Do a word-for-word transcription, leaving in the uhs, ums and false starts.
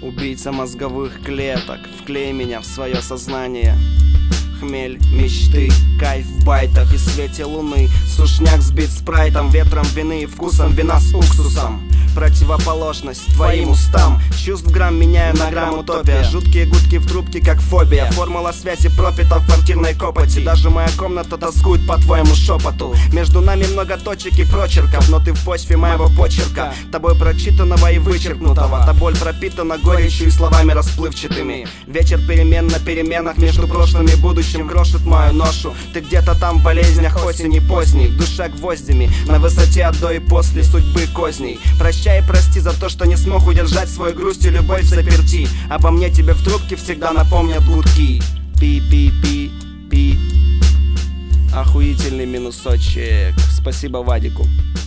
Убийца мозговых клеток, вклей меня в свое сознание. Хмель мечты, кайф в байтах и свете луны. Сушняк сбит спрайтом, ветром вины и вкусом вина с уксусом. Противоположность твоим устам. Чувств грамм меняю на грамм утопия. Жуткие гудки в трубке, как фобия. Формула связи пропита в квартирной копоти. Даже моя комната тоскует по твоему шепоту. Между нами много точек и прочерков, но ты в почве моего почерка, тобой прочитанного и вычеркнутого. Та боль пропитана горечью и словами расплывчатыми. Вечер перемен на переменах между прошлым и будущим крошит мою ношу. Ты где-то там в болезнях осени поздней, в душе гвоздями, на высоте от до и после судьбы козней. Прощай и прости за то, что не смог удержать свою грусть и любовь в заперти. Обо мне тебе в трубке всегда напомнят гудки. Пи-пи-пи-пи. Охуительный минусочек. Спасибо Вадику.